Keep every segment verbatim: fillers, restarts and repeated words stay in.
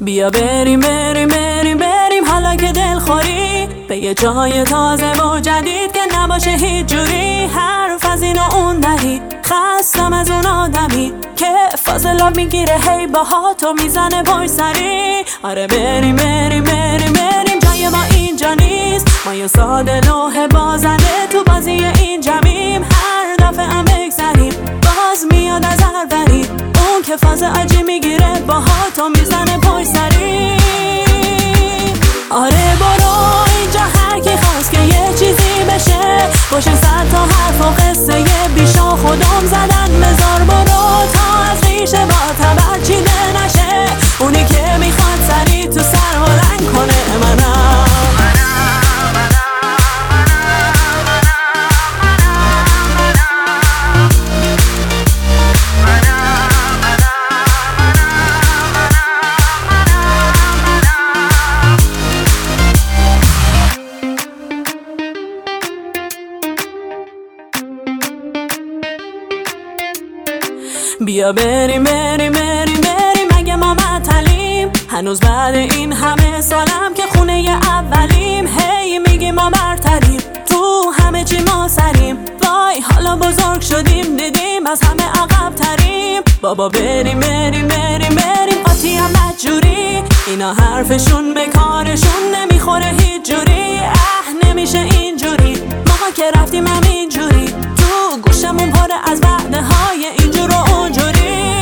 بیا بریم بریم بریم بریم حالا که دلخوری به یه جای تازه و جدید که نباشه هیچ جوری حرف از این و اون دهی. خستم از اون آدمی که فاصله میگیره هی باهاتو میزنه پای سری. آره بریم بریم بریم بریم جای ما اینجا نیست، ما یه ساده لوح بازنده تو بازی این جمعیم. هر دفعه هم بگذریم باز میاد از هر وری اون که فاز عجی میگیره باهاتو میزنه پای سری. آره برو اینجا هر کی خواست که یه چیزی بشه باشه صد تا حرف و قصه بیشا خودم زدن مزار. برو تا از ریشه با تبر چیده نشه اونی که میخواد سری تو سر بلند کنه. منم بیا بریم بریم بریم بریم اگه ما معطلیم هنوز بعد این همه سالم که خونه ی اولیم. هی میگیم ما برتریم تو همه چی ما سریم، وای حالا بزرگ شدیم دیدیم از همه عقب تریم. بابا بریم بریم بریم بریم قاطی هم بدجوری اینا حرفشون به کارشون نمیخوره هیچ جوری. اه نمیشه اینجوری ما که رفتیم همین جوری تو گوشمون پره از وعده های اینجور و اونجوری.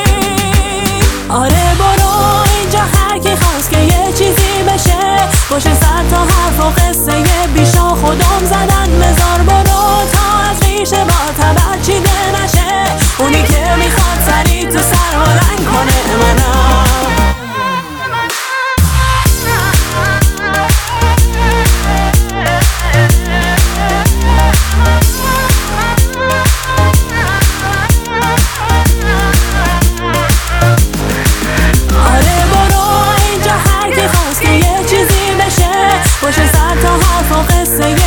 آره برو اینجا هر کی خواست که یه چیزی بشه باشه صد تا حرف و قصه بیشا خودم زدن مزار. برو تا از ریشه با تبر چیده نشه اونی که میخواد سری تو سر بلند کنه. منم باشه صد تا حرف و قصه